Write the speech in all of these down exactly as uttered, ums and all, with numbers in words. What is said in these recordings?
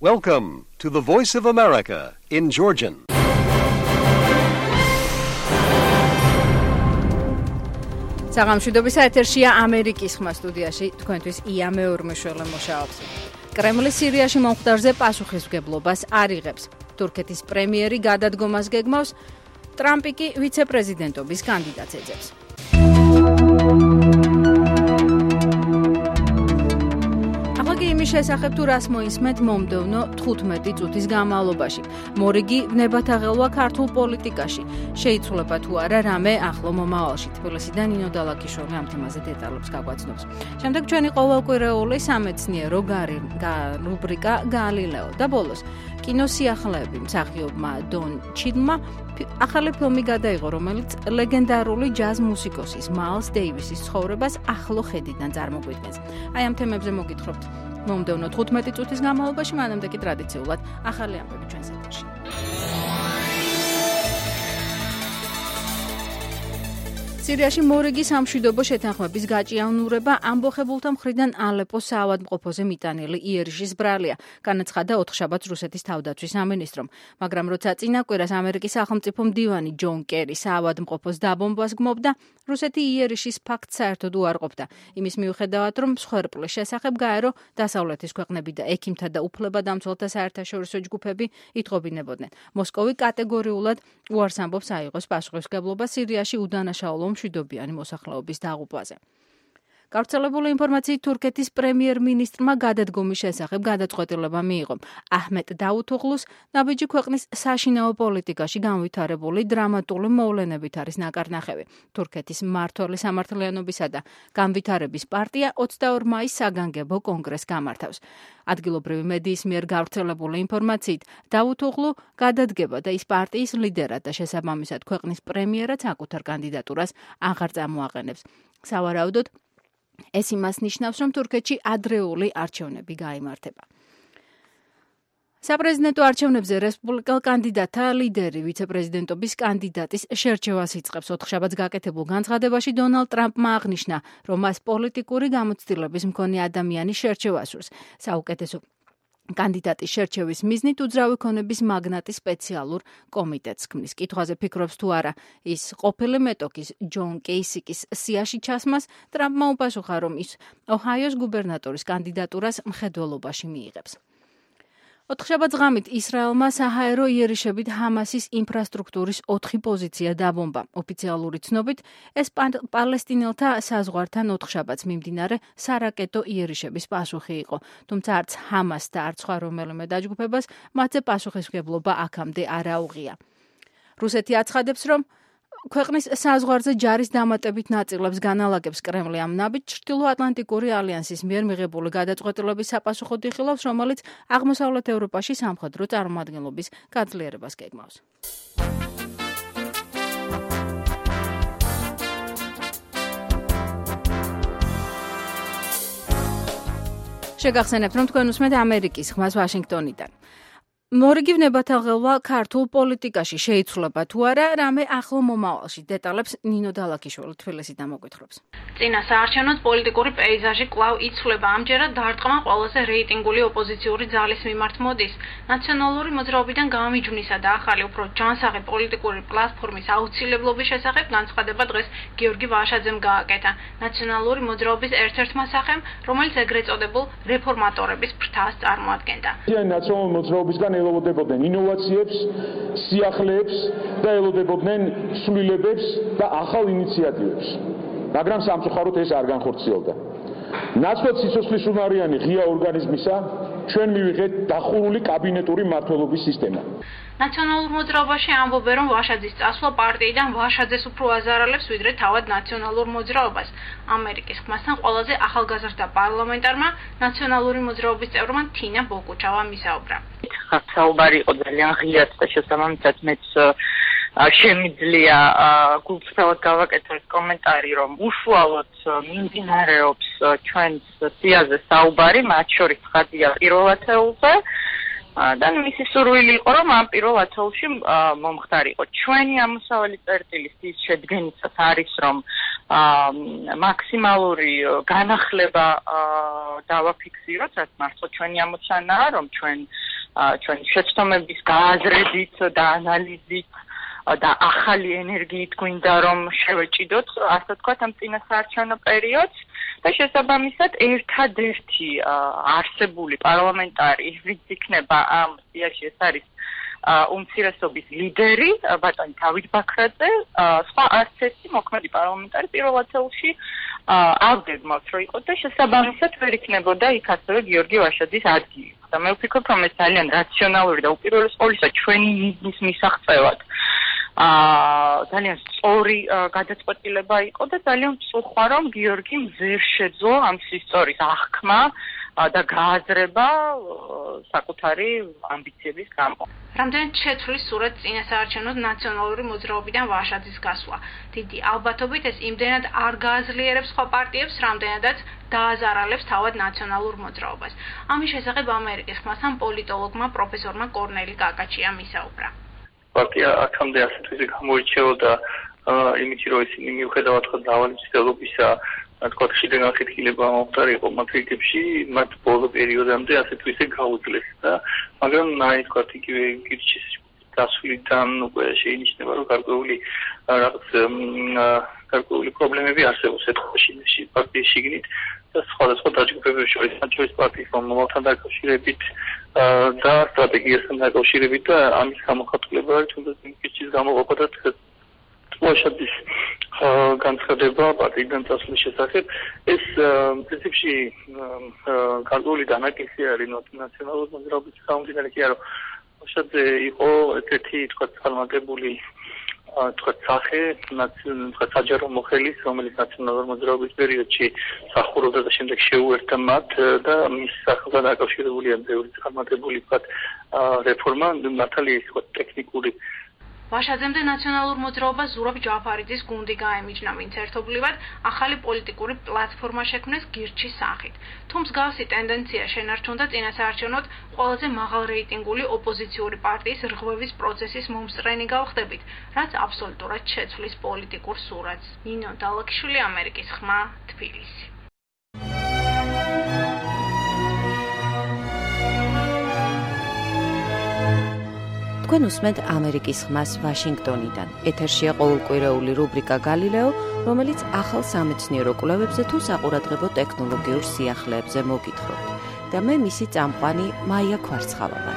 Welcome to the Voice of America in Georgian. საღამოშვიდობის ეთერშია ამერიკის ხმა სტუდიაში თქვენთვის ია მეორმეშველი მუშაობს. კრემლი სირიაში მომხდარზე პასუხისმგებლობას არ იღებს. თურქეთის პრემიერი გადადგომას გეგმავს, ტრამპი კი ვიცე-პრეზიდენტობის კანდიდატს ეძებს. იმის შესახებ თუ რას მოისმენთ მომდევნო თხუთმეტი წუთის განმავლობაში. მორიგი ვნებათაღელვა ქართულ პოლიტიკაში. შეიცვლება თუ არა რამე ახლო მომავალში. თბილისიდან ნინო დალაკიშვილი ამ თემაზე დეტალებს გაგვაცნობს. შემდეგ ჩვენი ყოველკვირეული სამეცნიერო რუბრიკა გალილეო და ბოლოს კინოსიახლეები მსახიობმა დონ ჩიდლმა ახალი ფილმი გადაიღო, რომელიც ლეგენდარული ჯაზ მუსიკოსის მაილს დეივისის ცხოვრებას ახლო ხედიდან წარმოგვიდგენს. აი ამ თემებზე მოგითხრობთ მომდევნო თხუთმეტი წუთის განმავლობაში, მანამდე კი ტრადიციულად ახალი ამბები ჩვენს ეთერში. სირიაში მორიგი სამშვიდობო შეთანხმების გაჭიანურება ამბოხებულთა მხრიდან ალეპოს საავადმყოფოზე მიტანილი იერიშის ბრალია, განაცხადა ოთხშაბათს რუსეთის თავდაცვის სამინისტრომ. მაგრამ როცა წინა კვირას ამერიკის სახელმწიფო მდივანი ჯონ კერი საავადმყოფოს დაბომბვას გმობდა, რუსეთი იერიშის ფაქტს საერთოდ უარყოფდა. იმის მიუხედავად, რომ მსხვერპლის შესახებ გაერო დასავლეთის ქვეყნები და ექიმთა და უფლებადამცველთა საერთაშორისო ჯგუფები ითხოვინებოდნენ. მოსკოვი კატეგორიულად უარს ამბობს აიღოს პასუხისმგებლობა სირიაში უდანაშაულო მშვიდობიანი მოსახლეობის დაღუპვაზე. გავრცელებული ინფორმაციით თურქეთის პრემიერ-მინისტრმა გადადგომის შესახებ გადაწყვეტილება მიიღო. აჰმედ დაუთოღლუს ნაბიჯი ქვეყნის საშინაო პოლიტიკაში განვითარებული დრამატული მოვლენებით არის ნაკარნახევი. თურქეთის მმართველი სამართლიანობისა და განვითარების პარტია ოცდაორ მაისს საგანგებო კონგრესს გამართავს. ადგილობრივი მედიის მიერ გავრცელებული ინფორმაციით დაუთოღლუ გადადგება და ის პარტიის ლიდერად და შესაბამისად ქვეყნის პრემიერად საკუთარ კანდიდატურას აღარ წამოაყენებს. სავარაუდოდ ეს იმას ნიშნავს, რომ თურქეთში ადრეული არჩევნები გაიმართება. საპრეზიდენტო არჩევნებზე რესპუბლიკელ კანდიდატთა ლიდერი ვიცე-პრეზიდენტობის კანდიდატის შერჩევას იწყებს. ოთხშაბათს გაკეთებულ განცხადებაში დონალდ ტრამპმა აღნიშნა, რომ მას პოლიტიკური გამოცდილების მქონე ადამიანი შერჩევას სურს. საუკეთესო კანდიდატის შერჩევის მიზნით უძრავი ქონების მაგნატის სპეციალურ კომიტეტს ქმნის. კითხვაზე ფიქრობს თუ არა ის ყოფილი მეტოქის ჯონ კეისიკის სიაში ჩასმას, ტრამპმა უპასუხა, რომ ის ოჰაიოს გუბერნატორის კანდიდატურას მხედველობაში მიიღებს. ოთხშაბათს ღამით ისრაელმა საჰაერო იერიშებით ჰამასის ინფრასტრუქტურის ოთხი პოზიცია დაბომბა. ოფიციალური ცნობით, ეს პალესტინელთა საზღვართან ოთხშაბათს მიმდინარე სარაკეტო იერიშების პასუხი იყო. თუმცა არც ჰამას და არც სხვა რომელიმე დაჯგუფებას მათზე პასუხისმგებლობა აქამდე არ აუღია. რუსეთი აცხადებს, რომ ქვეყნის საზღვარზე ჯარის დამატებით ნაწილებს განალაგებს კრემლი ამ ნაბიჯს ჩრდილოატლანტიკური ალიანსის მიერ მიღებული გადაწყვეტილების საპასუხოდ იხილავს, რომელიც აღმოსავლეთ ევროპაში სამხედრო წარმომადგენლობის გაძლიერებას გეგმავს. შეგახსენებთ, რომ თქვენ უსმენთ ამერიკის ხმას ვაშინგტონიდან. მორიგი ვნებათაღელვა ქართულ პოლიტიკაში. შეიცვლება თუ არა რამე ახლო მომავალში. დეტალებს ნინო დალაკიშვილი თბილისიდან მოგვითხრობს. წინა საარჩევნო პოლიტიკური პეიზაჟი კვლავ იცვლება. ამჯერად დარტყმა ყველაზე რეიტინგული ოპოზიციური ძალის მიმართ მოდის. ნაციონალური მოძრაობიდან გამიჯვნისა და ახალი უფრო ჯანსაღი პოლიტიკური პლატფორმის აუცილებლობის შესახებ განცხადება დღეს გიორგი ვაშაძემ გააკეთა. ნაციონალური მოძრაობის ერთ-ერთმა სახემ, რომელიც ეგრეთ წოდებულ რეფორმატორების ფრთას წარმოადგენდა. ნაციონალური მოძრაობისგან ელოდებოდნენ ინოვაციებს, სიახლეებს და ელოდებოდნენ ცვლილებებს და ახალ ინიციატივებს. მაგრამ სამწუხაროდ ეს არ განხორციელდა. ნაცვლად სიცოცხლის უნარიანი ღია ორგანიზმისა ჩვენ მივიღეთ დახურული კაბინეტური მმართველობის სისტემა. ნაციონალურ მოძრაობაში ამბობენ, რომ ვაშაძის წასვლა პარტიიდან ვაშაძეს უფრო აზარალებს, ვიდრე თავად ნაციონალურ მოძრაობას. ამერიკის ხმასთან ყველაზე ახალგაზრდა პარლამენტარმა ნაციონალური მოძრაობის წევრმა თინა ბოკუჩავამ ისაუბრა. საუბარი იყო ძალიან ღიად და შესაბამისად მეც შემიძლია გულწრფელად გავაკეთო ეს კომენტარი, რომ უშუალოდ მიმდინარეობს ჩვენს სიაზე საუბარი, მათ შორის ხაზია პირველ ათეულზე. და მისი სურვილი იყო, რომ ამ პირველ ათეულში მომხდარიყო. ჩვენი ამოსავალი წერტილის ის შედგენიცაც არის, რომ მაქსიმალური განახლება დავაფიქსიროთ, რაც მართლა ჩვენი ამოცანაა, რომ ჩვენ ჩვენი შეცდომების გააზრებით და ანალიზით და ახალი ენერგიით გვინდა რომ შევეჭიდოთ, ასე ვთქვათ, ამ წინასაარჩევნო პერიოდს და შესაბამისად ერთადერთი არსებული პარლამენტარი, ვინც იქნება ამ სიაში, ეს არის უმცირესობის ლიდერი, ბატონი დავით ბაქრაძე, სხვა არც ერთი მოქმედი პარლამენტარი პირველ ათეულში არ გეგმავს რომ იყოს და შესაბამისად ვერ იქნებოდა იქ ასევე გიორგი ვაშაძის ადგილი. და მე ვფიქრობ, რომ ეს ძალიან რაციონალური და უპირველეს ყოვლისა ჩვენი მიზნის მისაღწევად აა ძალიან სწორი გადაწყვეტილება იყო და ძალიან ვწუხვა, რომ გიორგიმ ვერ შეძლო ამ სისტორის აღქმა და გააზრება საკუთარი ამბიციების გამო. რამდენად შეცვლის სურათ წინასაარჩევნო ნაციონალური მოძრაობიდან ვაშაძის გასვლა. დიდი ალბათობით ეს იმდენად არ გააძლიერებს სხვა პარტიებს, რამდენადაც დააზარალებს თავად ნაციონალურ მოძრაობას. ამის შესახებ ამერიკის ხმასთან პოლიტოლოგმა პროფესორმა კორნელი კაკაჩიამ ისაუბრა. პარტია აქამდე ასეთ ვიზი გამოირჩეოდა იმით, რომ ისინი მიუხედავად მრავალი მცდელობისა, თქვა ხშირი განხეთქილება მომხდარიყო მათ რიგებში, მათ ბოლო პერიოდამდე ასეთ ვიზი გაუძლეს და მაგრამ აი თქვა იგივე გირჩის დასვლიდან უკვე შეინიშნება, რომ გარკვეული რაღაც გარკვეული პრობლემები არსებობს ეთნოში პარტიის შიგნით და სხვადასხვა დაჯგუფებებს შორის, მათ შორის პარტიის მომავალთან დაკავშირებით და სტრატეგიასთან დაკავშირებით და ამის გამოხატულება არის თუნდაც გირჩის გამოყოფა და ვაშაძის განცხადება პარტიიდან წასვლის შესახებ. ეს პრინციპში გარკვეული დანაკლისი არის ნაციონალურ მოძრაობის გამომდინარე კი არა, ვაშაძე იყო ერთ-ერთი თქვა წარმატებული თქვა სახე ნაციონალურ საჯარო მოხელის, რომელიც ნაციონალურ მოძრაობის პერიოდში სახურობდა და შემდეგ შეუერთდა მათ და მის სახელთან დაკავშირებულია ბევრი წარმატებული თქვა რეფორმა, მართალი თქვა ტექნიკური ვაშაძემდე ნაციონალურ მოძრაობას ზურაბ ჯაფარიძის გუნდი გაემიჯნა, ვინც ერთობლივად ახალი პოლიტიკური პლატფორმა შექმნეს გირჩის სახით. თუ მსგავსი ტენდენცია შენარჩუნდა წინასაარჩევნოდ ყველაზე მაღალ რეიტინგული ოპოზიციური პარტიის რღვევის პროცესის მომსწრენი გავხდებით, რაც აბსოლუტურად შეცვლის პოლიტიკურ სურათს. ნინო დალაქიშვილი, ამერიკის ხმა, თბილისი. თქვენ უსმენთ ამერიკის ხმას ვაშინგტონიდან. ეთერშია ყოველკვირეული რუბრიკა გალილეო, რომელიც ახალ სამეცნიერო კვლევებზე თუ საყურადღებო ტექნოლოგიურ სიახლეებზე მოგითხრობთ. და მე მისი წამყვანი მაია ქვარცხავა ვარ.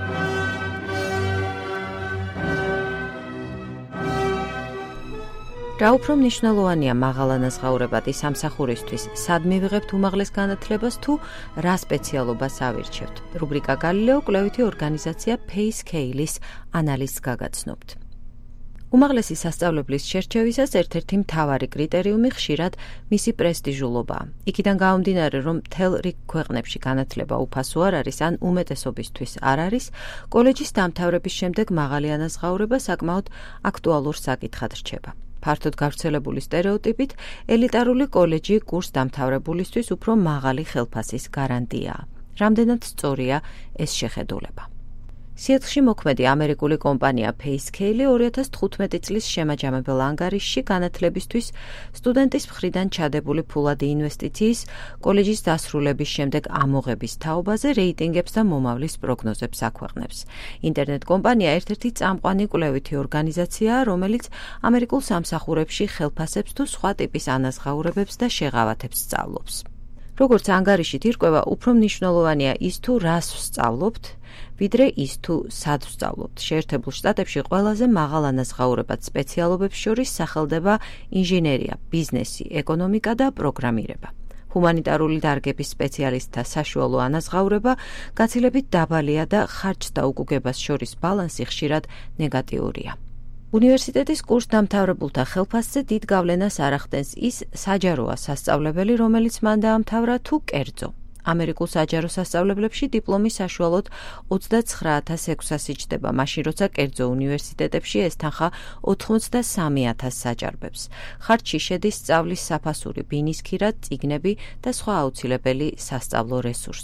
რა უფრო მნიშვნელოვანია მაღალანაზღაურებადი სამსახურისთვის, სად მივიღებთ უმაღლეს განათლებას თუ რა სპეციალობას ავირჩევთ. რუბრიკა გალილეო კვლევითი ორგანიზაცია PaceScale-ის ანალიზს გაგაცნობთ. უმაღლესი სასწავლებლის შერჩევისას ერთ-ერთი მთავარი კრიტერიუმი ხშირად მისი პრესტიჟულობაა. იქიდან გამომდინარე, რომ მთელ რიგ ქვეყნებში განათლება უფასო არ არის ან უმეტესობისთვის არ არის, კოლეჯის დამთავრების შემდეგ მაღალი ანაზღაურება საკმაოდ აქტუალურ საკითხად რჩება. ფართოდ გავრცელებული სტერეოტიპით, ელიტარული კოლეჯი კურს დამთავრებულისთვის უფრო მაღალი ხელფასის გარანტიაა. რამდენად სწორია ეს შეხედულება? სიეთლში მოქმედი ამერიკული კომპანია PaceScale ორი ათას თხუთმეტი წლის შემაჯამებელ ანგარიშში განათლებისთვის სტუდენტის მხრიდან ჩადებული ფულადი ინვესტიციის, კოლეჯის დასრულების შემდეგ ამოღების თაობაზე რეიტინგებს და მომავლის პროგნოზებს აქვეყნებს. ინტერნეტ კომპანია ერთ-ერთი წამყვანი კვლევითი ორგანიზაციაა, რომელიც ამერიკულ სამსახურებში ხელფასებს თუ სხვა ტიპის ანაზღაურებებს და შეღავათებს სწავლობს. როგორც ანგარიშით ირკვევა, უფრო მნიშვნელოვანია ის თუ რას ვსწავლობთ, ვიდრე ის თუ სად ვსწავლობთ. შეერთებულ შტატებში ყველაზე მაღალ ანაზღაურებად სპეციალობებს შორის სახელდება ინჟინერია, ბიზნესი, ეკონომიკა და პროგრამირება. ჰუმანიტარული დარგების სპეციალისტთა საშუალო ანაზღაურება გაცილებით დაბალია და ხარჯს და უგუგებას შორის ბალანსი ხშირად ნეგატიურია. უნივერსიტეტის კურს დამთავრებულთა ხელფასზე დიდ გავლენას არ ახდენს ის საჯაროა სასწავლებელი, რომელიც მან დაამთავრა თუ კერძო. ამერიკულ საჯარო სასწავლებლებში დიპლომი საშუალოდ ოცდაცხრა ათას ექვსასი ჯდება, მაშინ როცა კერძო უნივერსიტეტებში ეს თანხა ოცდამეტ ათასს საჭარბებს. ხარჯში შედის სწავლის საფასური, ბინის ქირა, წიგნები და სხვა აუცილებელი სასწავლო რესურსი.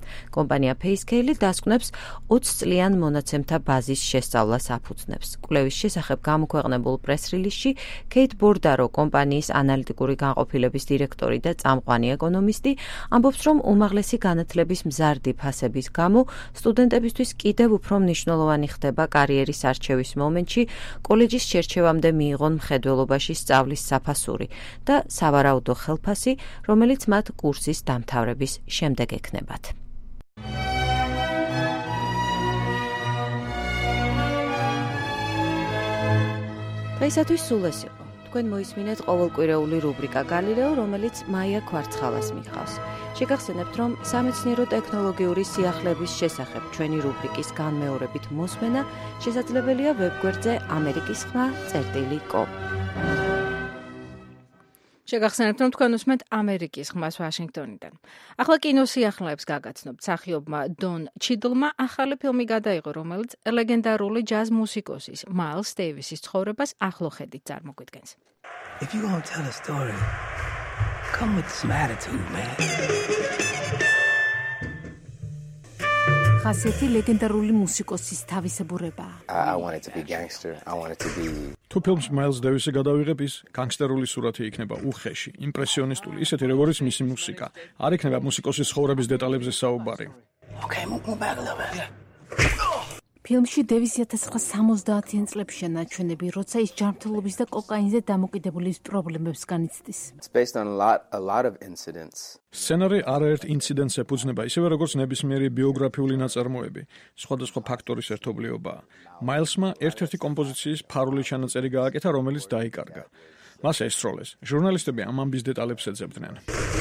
კომპანია PayScale დასკვნებს ოცი წლიან მონაცემთა ბაზის შესწავლას აფუძნებს. კვლევის შესახებ გამოქვეყნებულ პრეს-რილიზში Kate Bordaro, კომპანიის ანალიტიკური განყოფილების დირექტორი და წამყვანი ეკონომისტი, ამბობს, რომ უმაღლესი განათლების მზარდი ფასების გამო სტუდენტებისთვის კიდევ უფრო მნიშვნელოვანი ხდება კარიერის არჩევის მომენტში კოლეჯის შერჩევამდე მიიღონ მხედველობაში სწავლის საფასური და სავარაუდო ხელფასი, რომელიც მათ კურსის დამთავრების შემდეგ ექნებათ. დღეისათვის სულ ეს იყო. თქვენ მოისმინეთ ყოველკვირეული რუბრიკა გალილეო, რომელიც მაია ქვარცხალას მიჰყავს. შეგახსენებთ, რომ სამეცნიერო ტექნოლოგიური სიახლეების შესახებ ჩვენი რუბრიკის განმეორებით მოსმენა შესაძლებელია ვებგვერდზე ამერიკის ხმა წერტილი კომ. შეგახსენებთ, რომ თქვენ უსმენთ ამერიკის ხმას ვაშინგტონიდან. ახლა კინოსიახლეებს გაგაცნობთ. მსახიობმა დონ ჩიდლმა ახალი ფილმი გადაიღო, რომელიც ლეგენდარული ჯაზ მუსიკოსის მაილს დეივისის ცხოვრებას ახლო ხედით წარმოგვიდგენს. If you gonna tell a story, come with some attitude, man. ხასეთი ლეგენდარული მუსიკოსის თავისებურებაა. I want it to be gangster. I want it to be თუ ფილმს მაილს დევისი გადავიღებ, ის განგსტერული სურათი იქნება უხეში, იმპრესიონისტული, ისეთი როგორიც მისი მუსიკა. არ იქნება მუსიკოსის ცხოვრების დეტალებზე საუბარი. Okay, move, move back a little bit. ფილმში დევისი ათას ცხრაასა სამოცდაათიან წლებშია ნაჩვენები, როცა ის ჯანმრთელობის და კოკაინზე დამოკიდებულის პრობლემებს განიცდის. It's based on a lot a lot of incidents. სცენარი არაერთ ინციდენტს ეფუძნება, ისევე როგორც ნებისმიერი ბიოგრაფიული ნაწარმოები, სხვადასხვა ფაქტორის ერთობლიობაა. მაილსმა ერთ-ერთი კომპოზიციის ფარული ჩანაწერი გააკეთა, რომელიც დაიკარგა. მას ესწროლეს. ჟურნალისტები ამ ამბის დეტალებს ეძებდნენ.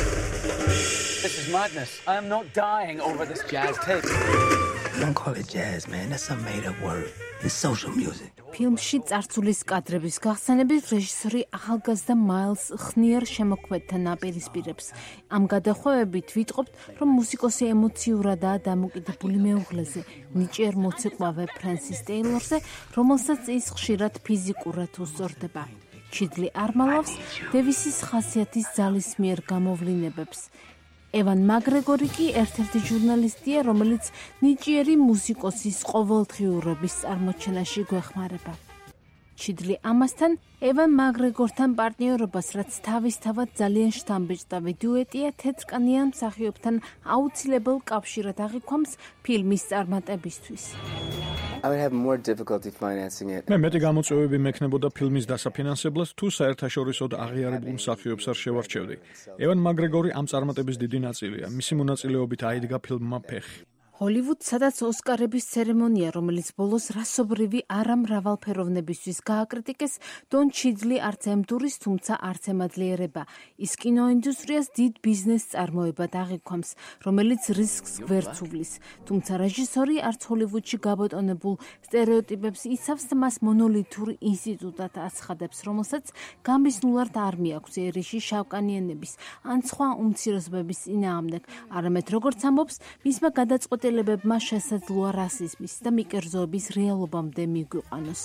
This is madness. I am not dying over this jazz tape. Don't call it jazz, man. That's some made-up word. It's social music. ფილმში წარსულის კადრების გახსენებით რეჟისორი ახალგაზრდა მაილს ხნიერ შემოქმედთან აპირისპირებს. ამ გადახვევებით ვიტყობთ, რომ მუსიკოსი ემოციურადაა დამოკიდებული მეუღლეზე, ნიჭიერ მოცეკვავე ფრენსის ტეილორზე, რომელსაც ის ხშირად ფიზიკურად უსწორდება. ჩიდლი არ მალავს დევისის ხასიათის ძალის მიერ გამოვლინებებს. ევან მაგრეგორი კი ერთ-ერთი ჟურნალისტია, რომელიც ნიჭიერი მუსიკოსის ყოველდღიურობის წარმოჩენაში გვეხმარება. ჩიდლი ამასთან ევან მაგრეგორთან პარტნიორობას, რაც თავისთავად ძალიან შთამბეჭდავი დუეტია, თეთრკანიან მსახიობთან აუცილებელ კავშირად აღიქვამს ფილმის წარმატებისთვის. I would have more difficulty financing it. მე მეტი გამოწვევები მექნებოდა ფილმის დასაფინანსებლად, თუ საერთაშორისოდ აღიარებულ მსახიობს არ შევარჩევდი. ევან მაგრეგორი ამ წარმატების დიდი ნაწილია. მისი მონაწილეობით აიდგა ფილმმა ფეხი. ჰოლივუდ, სადაც ოსკარების ცერემონია, რომელიც ბოლოს რასობრივი არამრავალფეროვნებისთვის გააკრიტიკეს, დონ ჩიდლი არც ემდურის, თუმცა არც ემადლიერება. ის კინოინდუსტრიას დიდ ბიზნესს წარმოებად აღიქვამს, რომელიც რისკს გვერდს უვლის. თუმცა რეჟისორი არც ჰოლივუდში გაბატონებულ სტერეოტიპებს იცავს და მას მონოლითურ ინსტიტუტად აცხადებს, რომელსაც გამიზნულად არ მიაქვს ერიში შავკანიანების ან სხვა უმცირესობების წინააღმდეგ, არამედ როგორც ამბობს, მისმა გადაწყვეტილებებმა შესაძლოა რასიზმის და მიკერძოების რეალობამდე მიგვიყვანოს.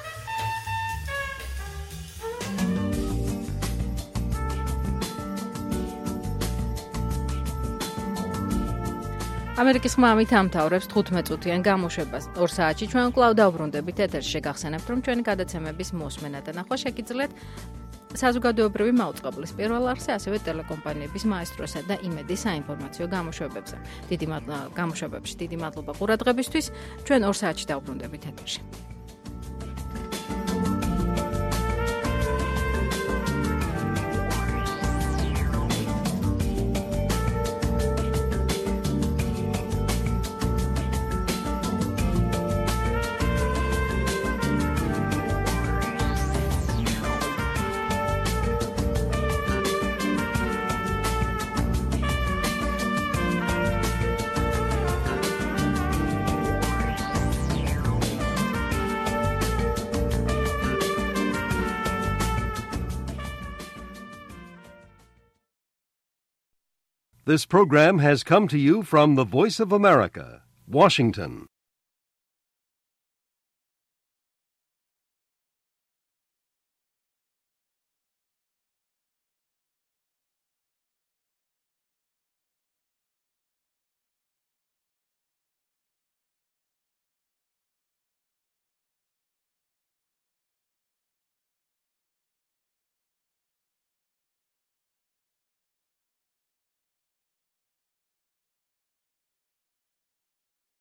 ამერიკის ხმა ამით ამთავრებს თხუთმეტ წუთიან გამოშვებას. ორ საათში ჩვენ კვლავ დავბრუნდებით ეთერში. შეგახსენებთ, რომ ჩვენი გადაცემების მოსმენა და ნახვა შეგიძლიათ საზოგადოებრივი მაუწყებლის პირველ არხზე, ასევე ტელეკომპანიების მაესტროსა და იმედის საინფორმაციო გამოშვებებზე. დიდი მადლობა გამოშვებებში, დიდი მადლობა ყურადღებისთვის. ჩვენ ორ საათში დავბრუნდებით ეთერში. This program has come to you from the Voice of America, Washington.